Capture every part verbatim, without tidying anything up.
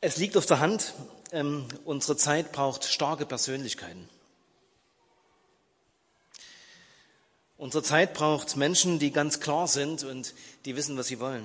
Es liegt auf der Hand, ähm, unsere Zeit braucht starke Persönlichkeiten. Unsere Zeit braucht Menschen, die ganz klar sind und die wissen, was sie wollen.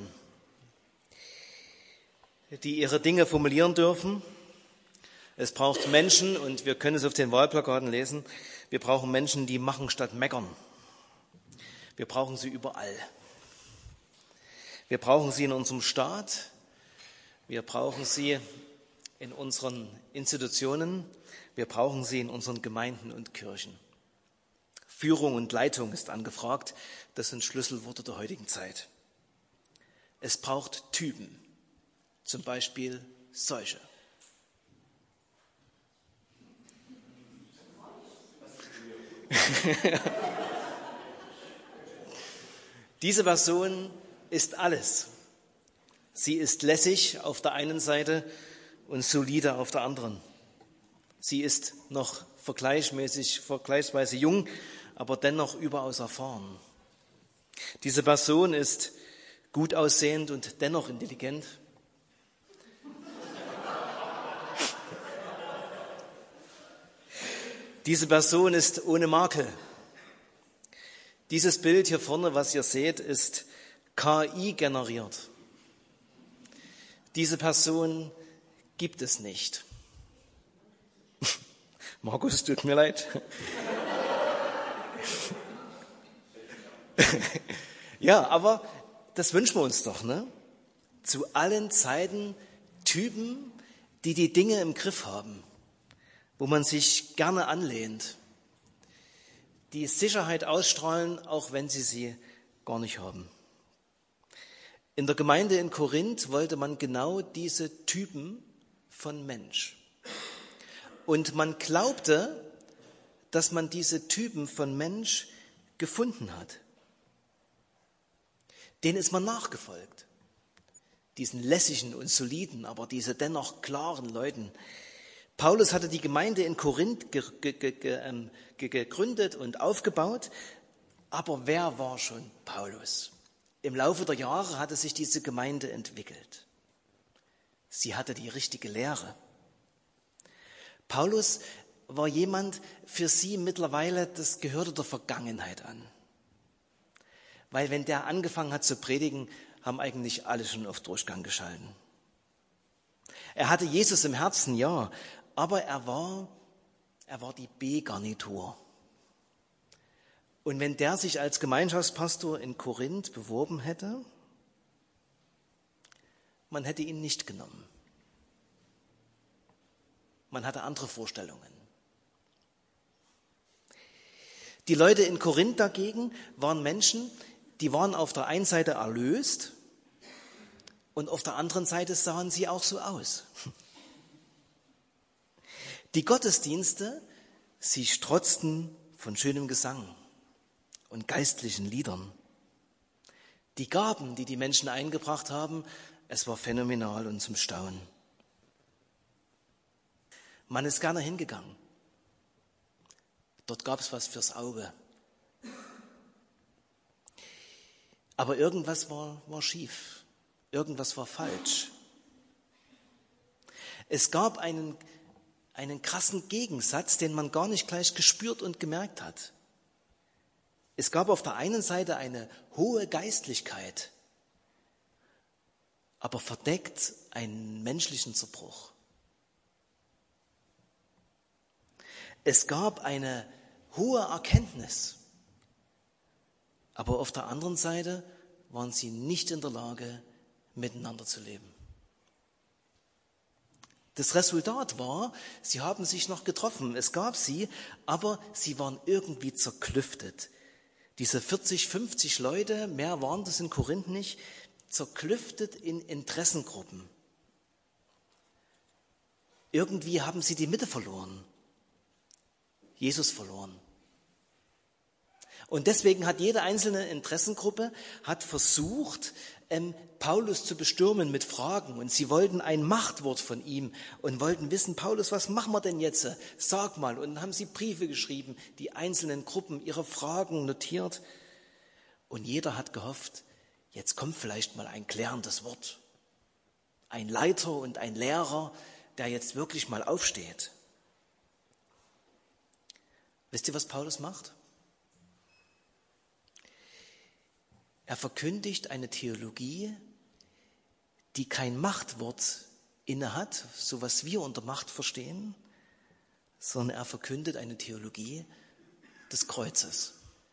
Die ihre Dinge formulieren dürfen. Es braucht Menschen, und wir können es auf den Wahlplakaten lesen, wir brauchen Menschen, die machen statt meckern. Wir brauchen sie überall. Wir brauchen sie in unserem Staat. Wir brauchen sie in unseren Institutionen. Wir brauchen sie in unseren Gemeinden und Kirchen. Führung und Leitung ist angefragt. Das sind Schlüsselworte der heutigen Zeit. Es braucht Typen, zum Beispiel solche. Diese Person ist alles. Sie ist lässig auf der einen Seite und solide auf der anderen. Sie ist noch vergleichsmäßig, vergleichsweise jung, aber dennoch überaus erfahren. Diese Person ist gut aussehend und dennoch intelligent. Diese Person ist ohne Makel. Dieses Bild hier vorne, was ihr seht, ist K I generiert. Diese Person gibt es nicht. Markus, tut mir leid. Ja, aber das wünschen wir uns doch, ne? Zu allen Zeiten Typen, die die Dinge im Griff haben, wo man sich gerne anlehnt, die Sicherheit ausstrahlen, auch wenn sie sie gar nicht haben. In der Gemeinde in Korinth wollte man genau diese Typen von Mensch. Und man glaubte, dass man diese Typen von Mensch gefunden hat. Denen ist man nachgefolgt. Diesen lässigen und soliden, aber diese dennoch klaren Leuten. Paulus hatte die Gemeinde in Korinth ge- ge- ge- ähm, ge- gegründet und aufgebaut. Aber wer war schon Paulus? Im Laufe der Jahre hatte sich diese Gemeinde entwickelt. Sie hatte die richtige Lehre. Paulus war jemand, für sie mittlerweile, das gehörte der Vergangenheit an. Weil wenn der angefangen hat zu predigen, haben eigentlich alle schon auf Durchgang geschalten. Er hatte Jesus im Herzen, ja, aber er war, er war die B-Garnitur. Und wenn der sich als Gemeinschaftspastor in Korinth beworben hätte, man hätte ihn nicht genommen. Man hatte andere Vorstellungen. Die Leute in Korinth dagegen waren Menschen, die waren auf der einen Seite erlöst und auf der anderen Seite sahen sie auch so aus. Die Gottesdienste, sie strotzten von schönem Gesang und geistlichen Liedern. Die Gaben, die die Menschen eingebracht haben, es war phänomenal und zum Staunen. Man ist gerne hingegangen. Dort gab es was fürs Auge. Aber irgendwas war, war schief. Irgendwas war falsch. Es gab einen, einen krassen Gegensatz, den man gar nicht gleich gespürt und gemerkt hat. Es gab auf der einen Seite eine hohe Geistlichkeit, aber verdeckt einen menschlichen Zerbruch. Es gab eine hohe Erkenntnis, aber auf der anderen Seite waren sie nicht in der Lage, miteinander zu leben. Das Resultat war, sie haben sich noch getroffen, es gab sie, aber sie waren irgendwie zerklüftet. Diese vierzig, fünfzig Leute, mehr waren das in Korinth nicht, zerklüftet in Interessengruppen. Irgendwie haben sie die Mitte verloren. Jesus verloren. Und deswegen hat jede einzelne Interessengruppe hat versucht, ähm, Paulus zu bestürmen mit Fragen. Und sie wollten ein Machtwort von ihm und wollten wissen, Paulus, was machen wir denn jetzt? Sag mal. Und dann haben sie Briefe geschrieben, die einzelnen Gruppen ihre Fragen notiert. Und jeder hat gehofft, jetzt kommt vielleicht mal ein klärendes Wort. ein Leiter und ein Lehrer, der jetzt wirklich mal aufsteht. Wisst ihr, was Paulus macht? Er verkündigt eine Theologie, die kein Machtwort innehat, so was wir unter Macht verstehen, sondern er verkündet eine Theologie des Kreuzes.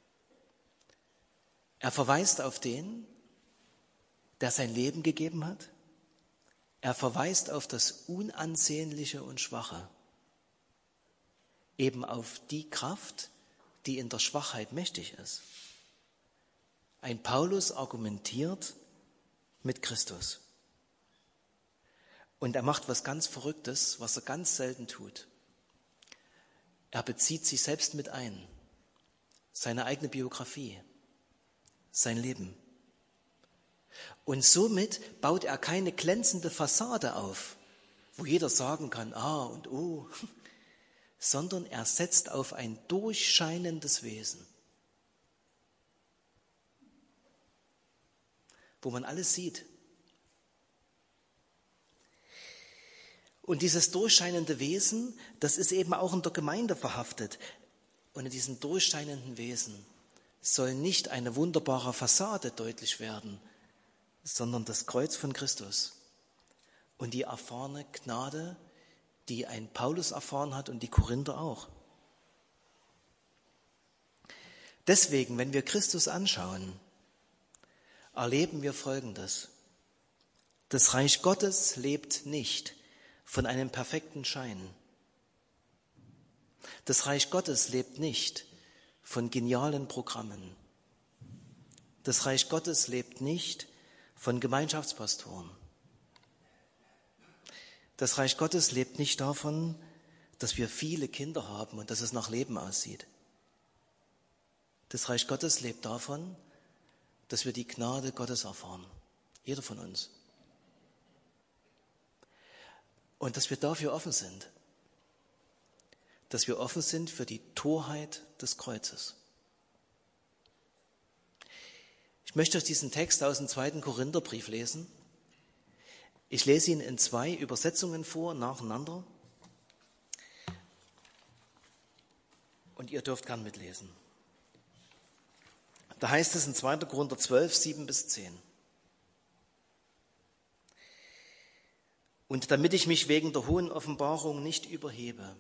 Er verweist auf den, der sein Leben gegeben hat. Er verweist auf das Unansehnliche und Schwache, eben auf die Kraft, die in der Schwachheit mächtig ist. Ein Paulus argumentiert mit Christus. Und er macht was ganz Verrücktes, was er ganz selten tut. Er bezieht sich selbst mit ein, seine eigene Biografie, sein Leben. Und somit baut er keine glänzende Fassade auf, wo jeder sagen kann, ah und oh, sondern er setzt auf ein durchscheinendes Wesen, wo man alles sieht. Und dieses durchscheinende Wesen, das ist eben auch in der Gemeinde verhaftet. Und in diesem durchscheinenden Wesen soll nicht eine wunderbare Fassade deutlich werden, sondern das Kreuz von Christus und die erfahrene Gnade, die ein Paulus erfahren hat und die Korinther auch. Deswegen, wenn wir Christus anschauen, erleben wir Folgendes. Das Reich Gottes lebt nicht von einem perfekten Schein. Das Reich Gottes lebt nicht von genialen Programmen. Das Reich Gottes lebt nicht von Gemeinschaftspastoren. Das Reich Gottes lebt nicht davon, dass wir viele Kinder haben und dass es nach Leben aussieht. Das Reich Gottes lebt davon, dass wir die Gnade Gottes erfahren. Jeder von uns. Und dass wir dafür offen sind. Dass wir offen sind für die Torheit des Kreuzes. Ich möchte euch diesen Text aus dem zweiten Korintherbrief lesen. Ich lese ihn in zwei Übersetzungen vor, nacheinander. Und ihr dürft gern mitlesen. Da heißt es in zweiter Korinther zwölf, sieben bis zehn. Und damit ich mich wegen der hohen Offenbarung nicht überhebe,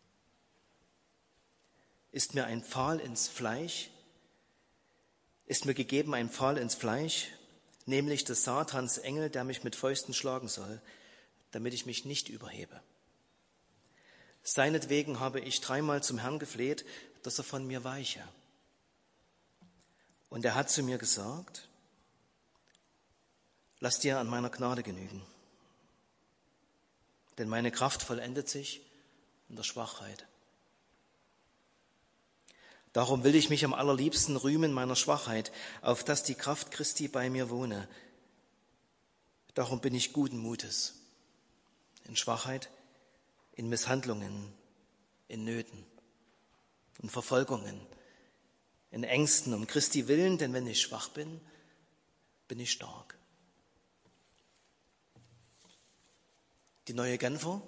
ist mir ein Pfahl ins Fleisch, ist mir gegeben ein Pfahl ins Fleisch, nämlich des Satans Engel, der mich mit Fäusten schlagen soll, damit ich mich nicht überhebe. Seinetwegen habe ich dreimal zum Herrn gefleht, dass er von mir weiche. Und er hat zu mir gesagt, lass dir an meiner Gnade genügen. Denn meine Kraft vollendet sich in der Schwachheit. Darum will ich mich am allerliebsten rühmen meiner Schwachheit, auf dass die Kraft Christi bei mir wohne. Darum bin ich guten Mutes, in Schwachheit, in Misshandlungen, in Nöten, in Verfolgungen, in Ängsten um Christi willen, denn wenn ich schwach bin, bin ich stark. Die neue Genfer.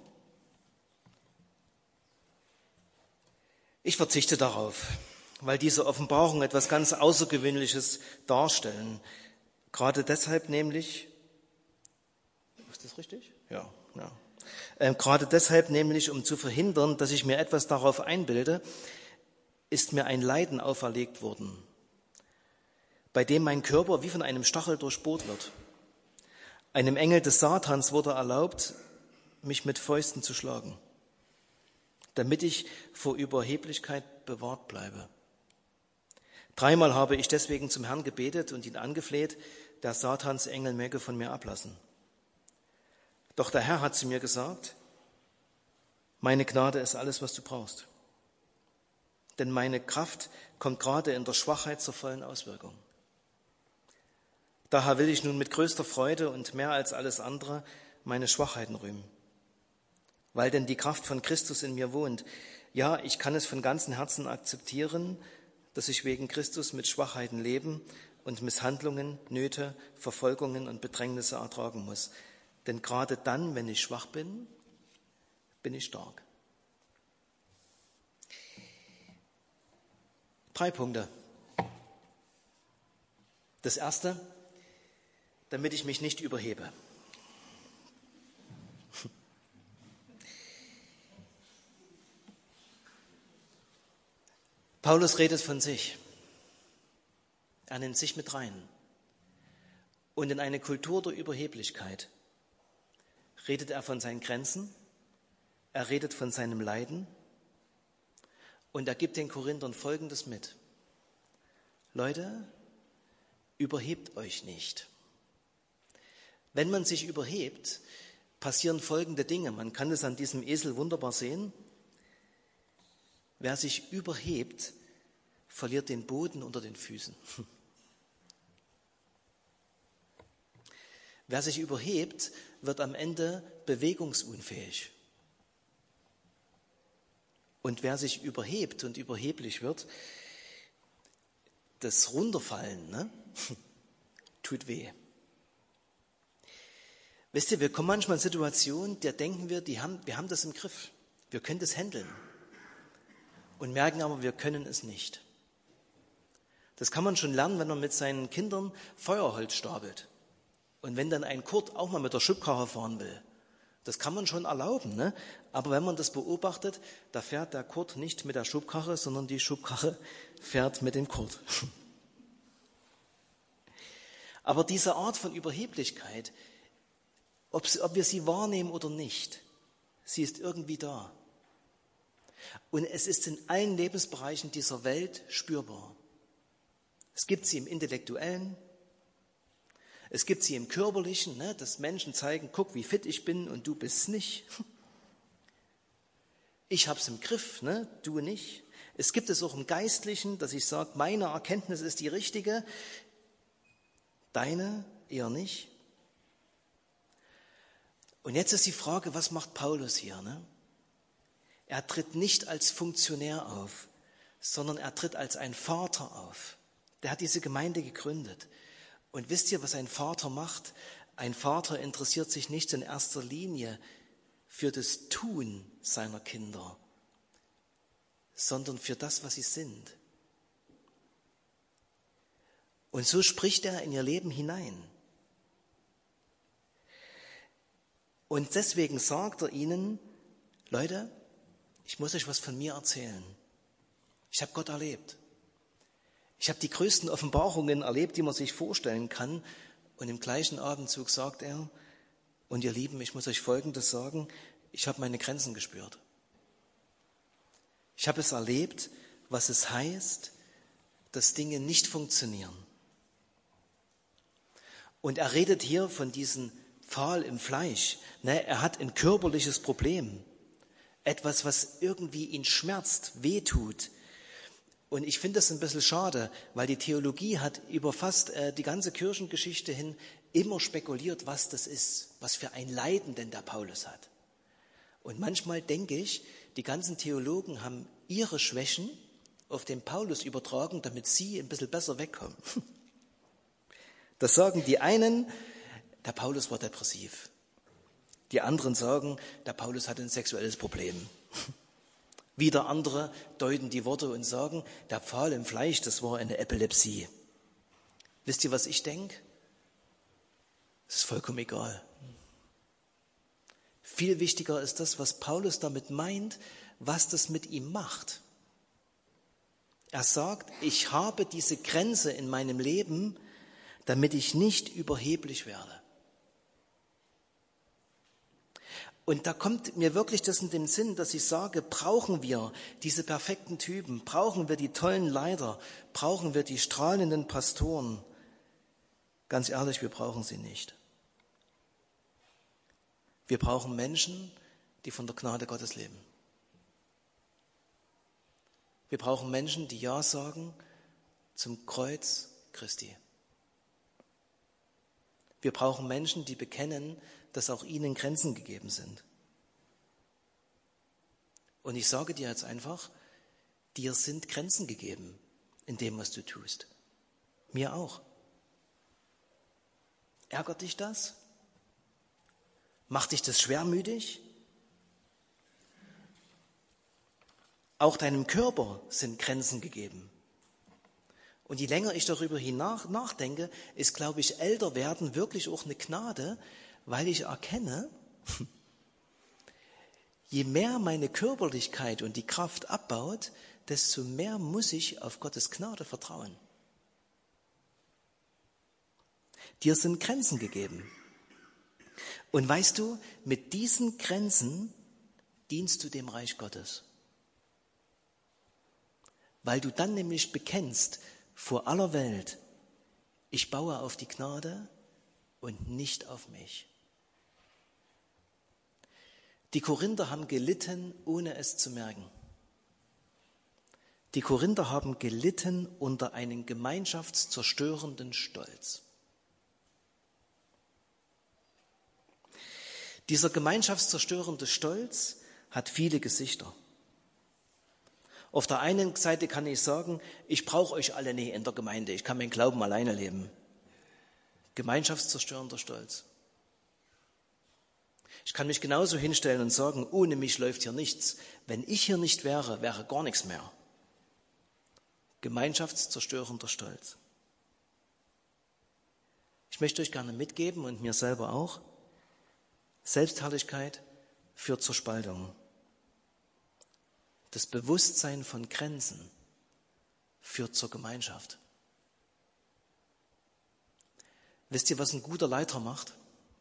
Ich verzichte darauf, weil diese Offenbarungen etwas ganz Außergewöhnliches darstellen. Gerade deshalb nämlich, ist das richtig? Ja, ja. Ähm, gerade deshalb nämlich, um zu verhindern, dass ich mir etwas darauf einbilde, ist mir ein Leiden auferlegt worden, bei dem mein Körper wie von einem Stachel durchbohrt wird. Einem Engel des Satans wurde erlaubt, mich mit Fäusten zu schlagen, damit ich vor Überheblichkeit bewahrt bleibe. Dreimal habe ich deswegen zum Herrn gebetet und ihn angefleht, der Satans Engel möge von mir ablassen. Doch der Herr hat zu mir gesagt, meine Gnade ist alles, was du brauchst. Denn meine Kraft kommt gerade in der Schwachheit zur vollen Auswirkung. Daher will ich nun mit größter Freude und mehr als alles andere meine Schwachheiten rühmen. Weil denn die Kraft von Christus in mir wohnt. Ja, ich kann es von ganzem Herzen akzeptieren, dass ich wegen Christus mit Schwachheiten leben und Misshandlungen, Nöte, Verfolgungen und Bedrängnisse ertragen muss. Denn gerade dann, wenn ich schwach bin, bin ich stark. Drei Punkte. Das erste, damit ich mich nicht überhebe. Paulus redet von sich. Er nimmt sich mit rein. Und in eine Kultur der Überheblichkeit redet er von seinen Grenzen, er redet von seinem Leiden und er gibt den Korinthern Folgendes mit. Leute, überhebt euch nicht. Wenn man sich überhebt, passieren folgende Dinge. Man kann es an diesem Esel wunderbar sehen. Wer sich überhebt, verliert den Boden unter den Füßen. Wer sich überhebt, wird am Ende bewegungsunfähig. Und wer sich überhebt und überheblich wird, das Runterfallen, ne, tut weh. Wisst ihr, wir kommen manchmal in Situationen, da denken wir, die haben, wir haben das im Griff. Wir können das handeln. Und merken aber, wir können es nicht. Das kann man schon lernen, wenn man mit seinen Kindern Feuerholz stapelt. Und wenn dann ein Kurt auch mal mit der Schubkarre fahren will, das kann man schon erlauben, ne? Aber wenn man das beobachtet, da fährt der Kurt nicht mit der Schubkarre, sondern die Schubkarre fährt mit dem Kurt. Aber diese Art von Überheblichkeit, ob, ob wir sie wahrnehmen oder nicht, sie ist irgendwie da. Und es ist in allen Lebensbereichen dieser Welt spürbar. Es gibt sie im Intellektuellen, es gibt sie im Körperlichen, ne, dass Menschen zeigen, guck, wie fit ich bin und du bist nicht. Ich hab's im Griff, ne, du nicht. Es gibt es auch im Geistlichen, dass ich sage, meine Erkenntnis ist die richtige, deine eher nicht. Und jetzt ist die Frage, was macht Paulus hier? Ne? Er tritt nicht als Funktionär auf, sondern er tritt als ein Vater auf. Der hat diese Gemeinde gegründet. Und wisst ihr, was ein Vater macht? Ein Vater interessiert sich nicht in erster Linie für das Tun seiner Kinder, sondern für das, was sie sind. Und so spricht er in ihr Leben hinein. Und deswegen sagt er ihnen, Leute, ich muss euch was von mir erzählen. Ich habe Gott erlebt. Ich habe die größten Offenbarungen erlebt, die man sich vorstellen kann. Und im gleichen Atemzug sagt er, und ihr Lieben, ich muss euch Folgendes sagen, ich habe meine Grenzen gespürt. Ich habe es erlebt, was es heißt, dass Dinge nicht funktionieren. Und er redet hier von diesem Pfahl im Fleisch. Ne, er hat ein körperliches Problem. Etwas, was irgendwie ihn schmerzt, wehtut. Und ich finde das ein bisschen schade, weil die Theologie hat über fast äh, die ganze Kirchengeschichte hin immer spekuliert, was das ist, was für ein Leiden denn der Paulus hat. Und manchmal denke ich, die ganzen Theologen haben ihre Schwächen auf den Paulus übertragen, damit sie ein bisschen besser wegkommen. Das sagen die einen, der Paulus war depressiv. Die anderen sagen, der Paulus hatte ein sexuelles Problem. Wieder andere deuten die Worte und sagen, der Pfahl im Fleisch, das war eine Epilepsie. Wisst ihr, was ich denke? Es ist vollkommen egal. Viel wichtiger ist das, was Paulus damit meint, was das mit ihm macht. Er sagt, ich habe diese Grenze in meinem Leben, damit ich nicht überheblich werde. Und da kommt mir wirklich das in den Sinn, dass ich sage, brauchen wir diese perfekten Typen, brauchen wir die tollen Leiter, brauchen wir die strahlenden Pastoren? Ganz ehrlich, wir brauchen sie nicht. Wir brauchen Menschen, die von der Gnade Gottes leben. Wir brauchen Menschen, die Ja sagen zum Kreuz Christi. Wir brauchen Menschen, die bekennen, dass auch ihnen Grenzen gegeben sind. Und ich sage dir jetzt einfach, dir sind Grenzen gegeben in dem, was du tust. Mir auch. Ärgert dich das? Macht dich das schwermütig? Auch deinem Körper sind Grenzen gegeben. Und je länger ich darüber hinaus nachdenke, ist, glaube ich, älter werden wirklich auch eine Gnade, weil ich erkenne, je mehr meine Körperlichkeit und die Kraft abbaut, desto mehr muss ich auf Gottes Gnade vertrauen. Dir sind Grenzen gegeben. Und weißt du, mit diesen Grenzen dienst du dem Reich Gottes. Weil du dann nämlich bekennst vor aller Welt, ich baue auf die Gnade und nicht auf mich. Die Korinther haben gelitten, ohne es zu merken. Die Korinther haben gelitten unter einem gemeinschaftszerstörenden Stolz. Dieser gemeinschaftszerstörende Stolz hat viele Gesichter. Auf der einen Seite kann ich sagen, ich brauche euch alle nicht in der Gemeinde, ich kann meinen Glauben alleine leben. Gemeinschaftszerstörender Stolz. Ich kann mich genauso hinstellen und sagen, ohne mich läuft hier nichts. Wenn ich hier nicht wäre, wäre gar nichts mehr. Gemeinschaftszerstörender Stolz. Ich möchte euch gerne mitgeben und mir selber auch, Selbstherrlichkeit führt zur Spaltung. Das Bewusstsein von Grenzen führt zur Gemeinschaft. Wisst ihr, was ein guter Leiter macht?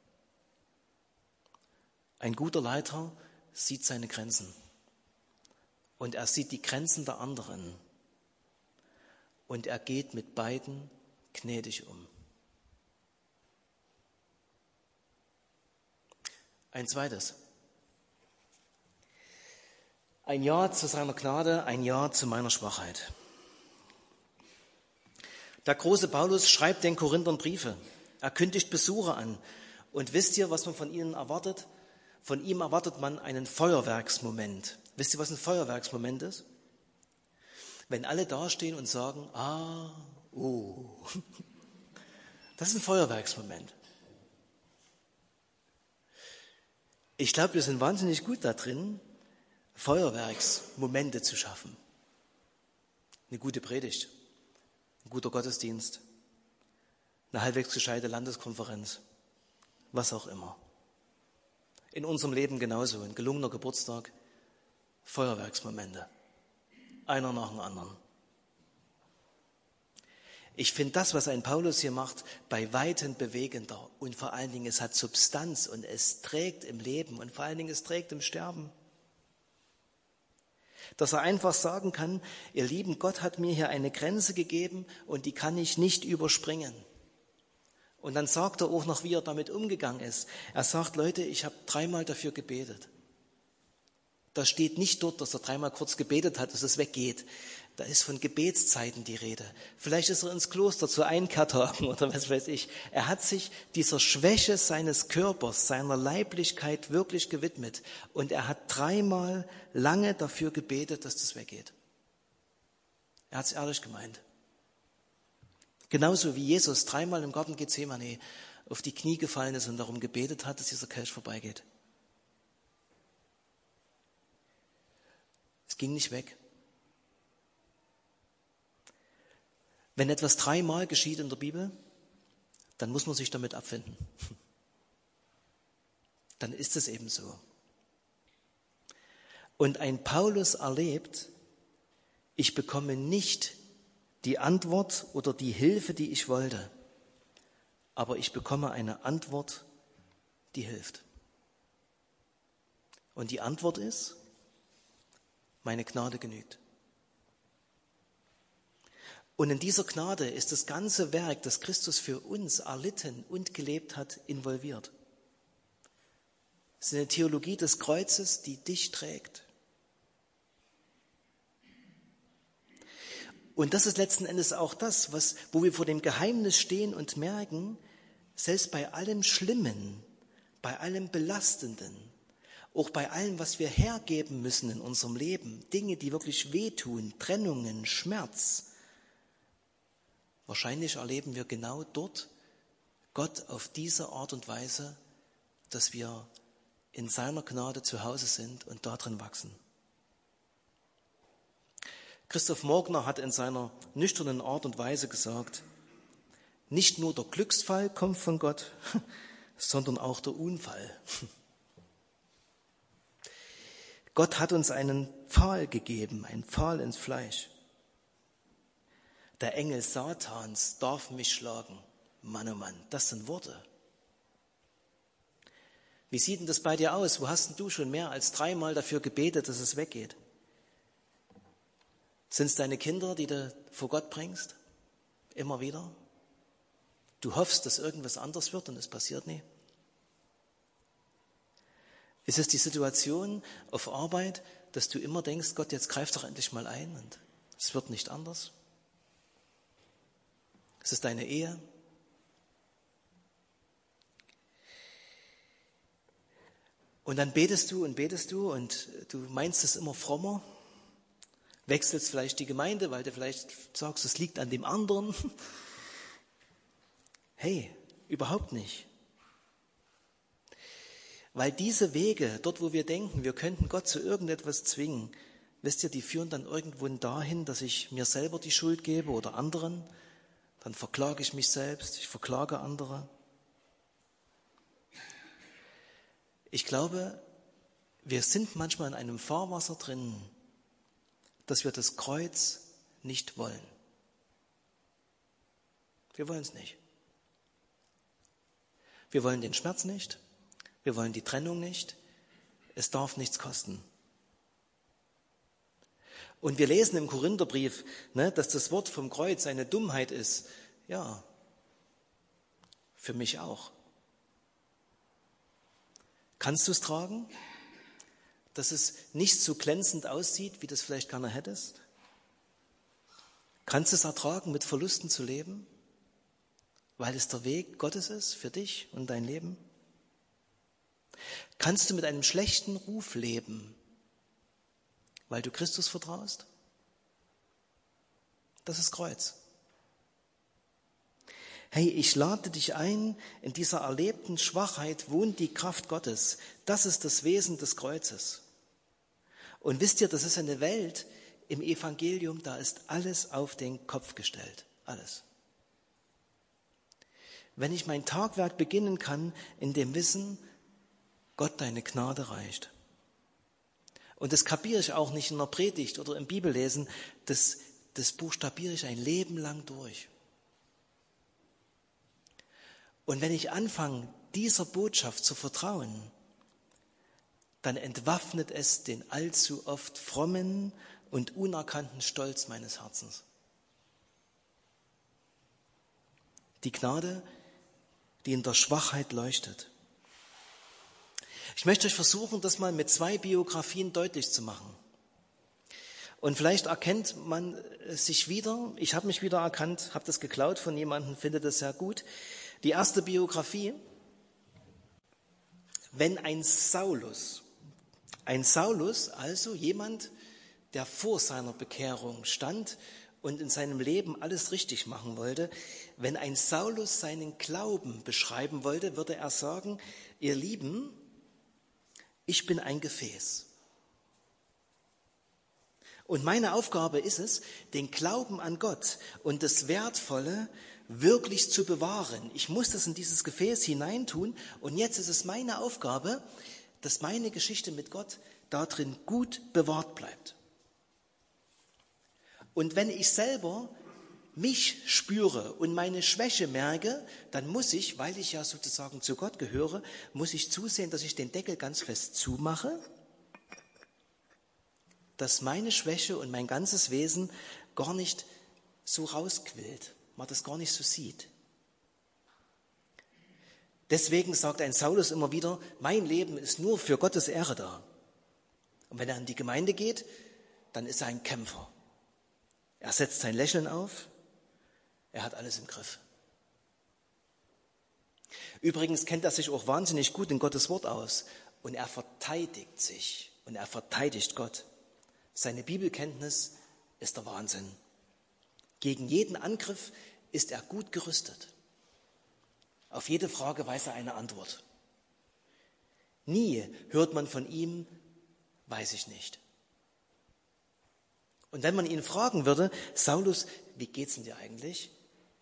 Ein guter Leiter sieht seine Grenzen und er sieht die Grenzen der anderen und er geht mit beiden gnädig um. Ein zweites. Ein Ja zu seiner Gnade, ein Ja zu meiner Schwachheit. Der große Paulus schreibt den Korinthern Briefe. Er kündigt Besuche an. Und wisst ihr, was man von ihnen erwartet? Von ihm erwartet man einen Feuerwerksmoment. Wisst ihr, was ein Feuerwerksmoment ist? Wenn alle dastehen und sagen, ah, oh. Das ist ein Feuerwerksmoment. Ich glaube, wir sind wahnsinnig gut da drin, Feuerwerksmomente zu schaffen. Eine gute Predigt, ein guter Gottesdienst, eine halbwegs gescheite Landeskonferenz, was auch immer. In unserem Leben genauso, ein gelungener Geburtstag, Feuerwerksmomente, einer nach dem anderen. Ich finde das, was ein Paulus hier macht, bei weitem bewegender und vor allen Dingen, es hat Substanz und es trägt im Leben und vor allen Dingen, es trägt im Sterben. Dass er einfach sagen kann, ihr Lieben, Gott hat mir hier eine Grenze gegeben und die kann ich nicht überspringen. Und dann sagt er auch noch, wie er damit umgegangen ist. Er sagt, Leute, ich habe dreimal dafür gebetet. Da steht nicht dort, dass er dreimal kurz gebetet hat, dass es weggeht. Da ist von Gebetszeiten die Rede. Vielleicht ist er ins Kloster zu Einkehrtagen oder was weiß ich. Er hat sich dieser Schwäche seines Körpers, seiner Leiblichkeit wirklich gewidmet. Und er hat dreimal lange dafür gebetet, dass das weggeht. Er hat es ehrlich gemeint. Genauso wie Jesus dreimal im Garten Gethsemane auf die Knie gefallen ist und darum gebetet hat, dass dieser Kelch vorbeigeht. Es ging nicht weg. Wenn etwas dreimal geschieht in der Bibel, dann muss man sich damit abfinden. Dann ist es eben so. Und ein Paulus erlebt, ich bekomme nicht die Antwort oder die Hilfe, die ich wollte, aber ich bekomme eine Antwort, die hilft. Und die Antwort ist, meine Gnade genügt. Und in dieser Gnade ist das ganze Werk, das Christus für uns erlitten und gelebt hat, involviert. Es ist eine Theologie des Kreuzes, die dich trägt. Und das ist letzten Endes auch das, was, wo wir vor dem Geheimnis stehen und merken, selbst bei allem Schlimmen, bei allem Belastenden, auch bei allem, was wir hergeben müssen in unserem Leben, Dinge, die wirklich wehtun, Trennungen, Schmerz, wahrscheinlich erleben wir genau dort Gott auf diese Art und Weise, dass wir in seiner Gnade zu Hause sind und darin wachsen. Christoph Morgner hat in seiner nüchternen Art und Weise gesagt, nicht nur der Glücksfall kommt von Gott, sondern auch der Unfall. Gott hat uns einen Pfahl gegeben, einen Pfahl ins Fleisch. Der Engel Satans darf mich schlagen. Mann, oh Mann, das sind Worte. Wie sieht denn das bei dir aus? Wo hast denn du schon mehr als dreimal dafür gebetet, dass es weggeht? Sind es deine Kinder, die du vor Gott bringst? Immer wieder? Du hoffst, dass irgendwas anders wird und es passiert nie? Ist es die Situation auf Arbeit, dass du immer denkst, Gott, jetzt greif doch endlich mal ein und es wird nicht anders? Ist es deine Ehe? Und dann betest du und betest du und du meinst es immer frommer, wechselst vielleicht die Gemeinde, weil du vielleicht sagst, es liegt an dem anderen. Hey, überhaupt nicht. Weil diese Wege, dort wo wir denken, wir könnten Gott zu irgendetwas zwingen, wisst ihr, die führen dann irgendwo dahin, dass ich mir selber die Schuld gebe oder anderen. Dann verklage ich mich selbst, ich verklage andere. Ich glaube, wir sind manchmal in einem Fahrwasser drin, dass wir das Kreuz nicht wollen. Wir wollen es nicht. Wir wollen den Schmerz nicht. Wir wollen die Trennung nicht. Es darf nichts kosten. Und wir lesen im Korintherbrief, ne, dass das Wort vom Kreuz eine Dummheit ist. Ja, für mich auch. Kannst du es tragen, dass es nicht so glänzend aussieht, wie du es vielleicht gerne hättest? Kannst du es ertragen, mit Verlusten zu leben, weil es der Weg Gottes ist für dich und dein Leben? Kannst du mit einem schlechten Ruf leben, weil du Christus vertraust? Das ist Kreuz. Hey, ich lade dich ein, in dieser erlebten Schwachheit wohnt die Kraft Gottes. Das ist das Wesen des Kreuzes. Und wisst ihr, das ist eine Welt im Evangelium, da ist alles auf den Kopf gestellt. Alles. Wenn ich mein Tagwerk beginnen kann, in dem Wissen, Gott, deine Gnade reicht. Und das kapiere ich auch nicht in der Predigt oder im Bibellesen, das, das buchstabiere ich ein Leben lang durch. Und wenn ich anfange, dieser Botschaft zu vertrauen, dann entwaffnet es den allzu oft frommen und unerkannten Stolz meines Herzens. Die Gnade, die in der Schwachheit leuchtet. Ich möchte euch versuchen, das mal mit zwei Biografien deutlich zu machen. Und vielleicht erkennt man sich wieder, ich habe mich wieder erkannt, habe das geklaut von jemandem, finde das sehr gut. Die erste Biografie, wenn ein Saulus, ein Saulus, also jemand, der vor seiner Bekehrung stand und in seinem Leben alles richtig machen wollte, wenn ein Saulus seinen Glauben beschreiben wollte, würde er sagen, ihr Lieben, ich bin ein Gefäß. Und meine Aufgabe ist es, den Glauben an Gott und das Wertvolle wirklich zu bewahren. Ich muss das in dieses Gefäß hineintun und jetzt ist es meine Aufgabe, dass meine Geschichte mit Gott darin gut bewahrt bleibt. Und wenn ich selber mich spüre und meine Schwäche merke, dann muss ich, weil ich ja sozusagen zu Gott gehöre, muss ich zusehen, dass ich den Deckel ganz fest zumache, dass meine Schwäche und mein ganzes Wesen gar nicht so rausquillt, man das gar nicht so sieht. Deswegen sagt ein Saulus immer wieder, mein Leben ist nur für Gottes Ehre da. Und wenn er in die Gemeinde geht, dann ist er ein Kämpfer. Er setzt sein Lächeln auf, er hat alles im Griff. Übrigens kennt er sich auch wahnsinnig gut in Gottes Wort aus und er verteidigt sich und er verteidigt Gott. Seine Bibelkenntnis ist der Wahnsinn. Gegen jeden Angriff ist er gut gerüstet. Auf jede Frage weiß er eine Antwort. Nie hört man von ihm, weiß ich nicht. Und wenn man ihn fragen würde, Saulus, wie geht's denn dir eigentlich?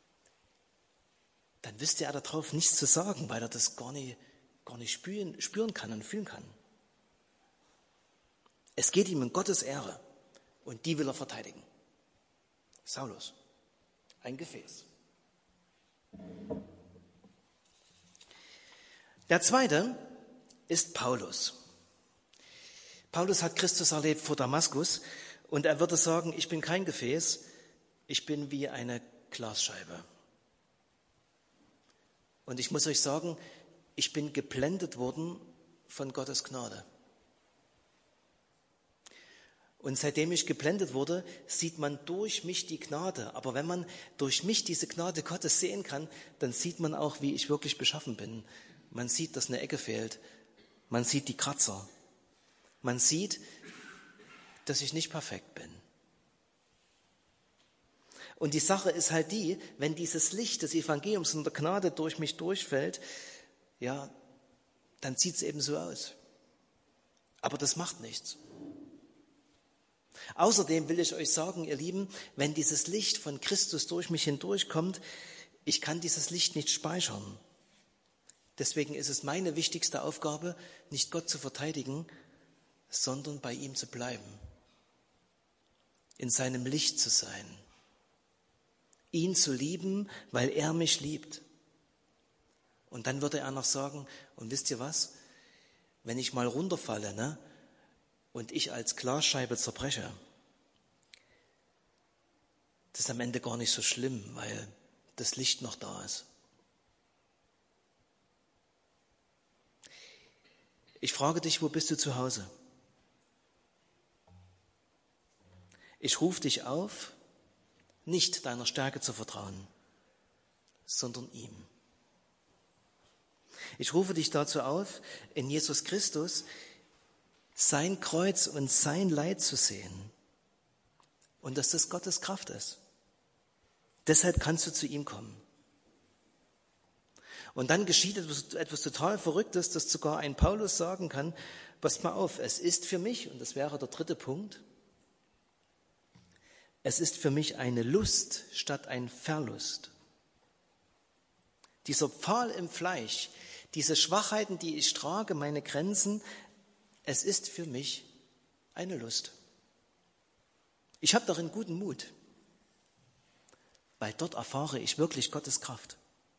Dann wüsste er darauf nichts zu sagen, weil er das gar nicht, gar nicht spüren, spüren kann und fühlen kann. Es geht ihm um Gottes Ehre und die will er verteidigen. Saulus, ein Gefäß. Der zweite ist Paulus. Paulus hat Christus erlebt vor Damaskus und er würde sagen, ich bin kein Gefäß, ich bin wie eine Glasscheibe. Und ich muss euch sagen, ich bin geblendet worden von Gottes Gnade. Und seitdem ich geblendet wurde, sieht man durch mich die Gnade. Aber wenn man durch mich diese Gnade Gottes sehen kann, dann sieht man auch, wie ich wirklich beschaffen bin. Man sieht, dass eine Ecke fehlt. Man sieht die Kratzer. Man sieht, dass ich nicht perfekt bin. Und die Sache ist halt die, wenn dieses Licht des Evangeliums und der Gnade durch mich durchfällt, ja, dann sieht es eben so aus. Aber das macht nichts. Außerdem will ich euch sagen, ihr Lieben, wenn dieses Licht von Christus durch mich hindurchkommt, ich kann dieses Licht nicht speichern. Deswegen ist es meine wichtigste Aufgabe, nicht Gott zu verteidigen, sondern bei ihm zu bleiben, in seinem Licht zu sein, ihn zu lieben, weil er mich liebt. Und dann würde er noch sagen, und wisst ihr was, wenn ich mal runterfalle, ne, und ich als Glasscheibe zerbreche, das ist am Ende gar nicht so schlimm, weil das Licht noch da ist. Ich frage dich, wo bist du zu Hause? Ich rufe dich auf, nicht deiner Stärke zu vertrauen, sondern ihm. Ich rufe dich dazu auf, in Jesus Christus sein Kreuz und sein Leid zu sehen und dass das Gottes Kraft ist. Deshalb kannst du zu ihm kommen. Und dann geschieht etwas, etwas total Verrücktes, dass sogar ein Paulus sagen kann, passt mal auf, es ist für mich, und das wäre der dritte Punkt, es ist für mich eine Lust statt ein Verlust. Dieser Pfahl im Fleisch, diese Schwachheiten, die ich trage, meine Grenzen, es ist für mich eine Lust. Ich habe darin guten Mut, weil dort erfahre ich wirklich Gottes Kraft.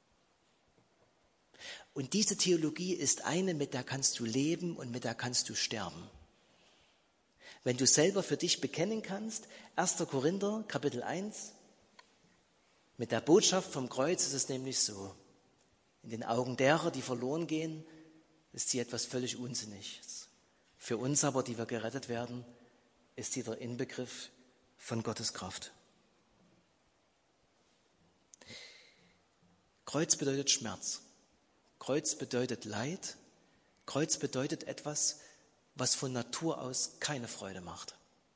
Und diese Theologie ist eine, mit der kannst du leben und mit der kannst du sterben. Wenn du selber für dich bekennen kannst, erster Korinther, Kapitel eins, mit der Botschaft vom Kreuz ist es nämlich so, in den Augen derer, die verloren gehen, ist sie etwas völlig Unsinniges. Für uns aber, die wir gerettet werden, ist sie der Inbegriff von Gottes Kraft. Kreuz bedeutet Schmerz. Kreuz bedeutet Leid. Kreuz bedeutet etwas, was von Natur aus keine Freude macht.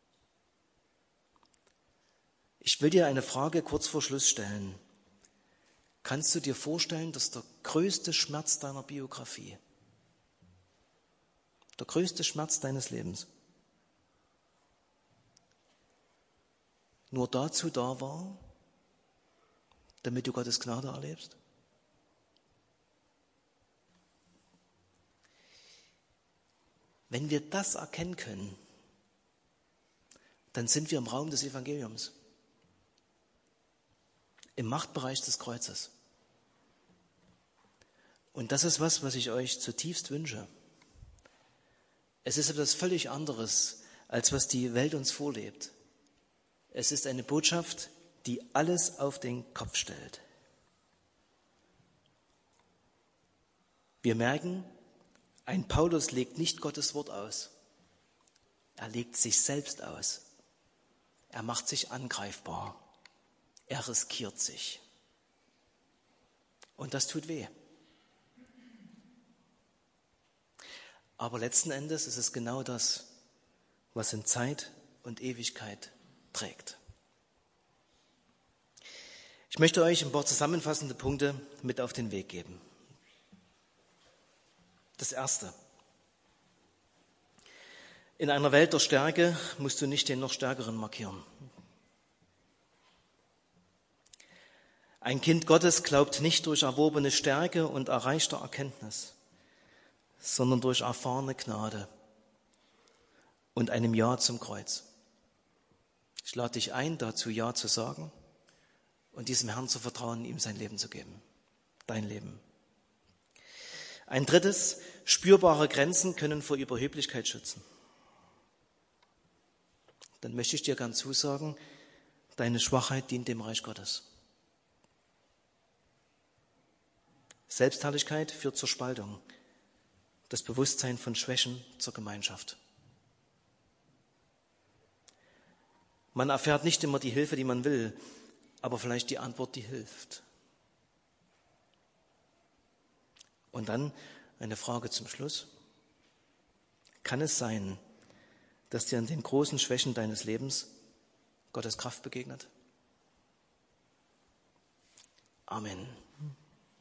Ich will dir eine Frage kurz vor Schluss stellen. Kannst du dir vorstellen, dass der größte Schmerz deiner Biografie, der größte Schmerz deines Lebens, nur dazu da war, damit du Gottes Gnade erlebst? Wenn wir das erkennen können, dann sind wir im Raum des Evangeliums, im Machtbereich des Kreuzes. Und das ist was, was ich euch zutiefst wünsche. Es ist etwas völlig anderes, als was die Welt uns vorlebt. Es ist eine Botschaft, die alles auf den Kopf stellt. Wir merken, ein Paulus legt nicht Gottes Wort aus. Er legt sich selbst aus. Er macht sich angreifbar. Er riskiert sich. Und das tut weh. Aber letzten Endes ist es genau das, was in Zeit und Ewigkeit trägt. Ich möchte euch ein paar zusammenfassende Punkte mit auf den Weg geben. Das Erste. In einer Welt der Stärke musst du nicht den noch Stärkeren markieren. Ein Kind Gottes glaubt nicht durch erworbene Stärke und erreichte Erkenntnis, sondern durch erfahrene Gnade und einem Ja zum Kreuz. Ich lade dich ein, dazu Ja zu sagen und diesem Herrn zu vertrauen, ihm sein Leben zu geben, dein Leben. Ein drittes, spürbare Grenzen können vor Überheblichkeit schützen. Dann möchte ich dir gern zusagen, deine Schwachheit dient dem Reich Gottes. Selbstherrlichkeit führt zur Spaltung, das Bewusstsein von Schwächen zur Gemeinschaft. Man erfährt nicht immer die Hilfe, die man will, aber vielleicht die Antwort, die hilft. Und dann eine Frage zum Schluss. Kann es sein, dass dir in den großen Schwächen deines Lebens Gottes Kraft begegnet? Amen.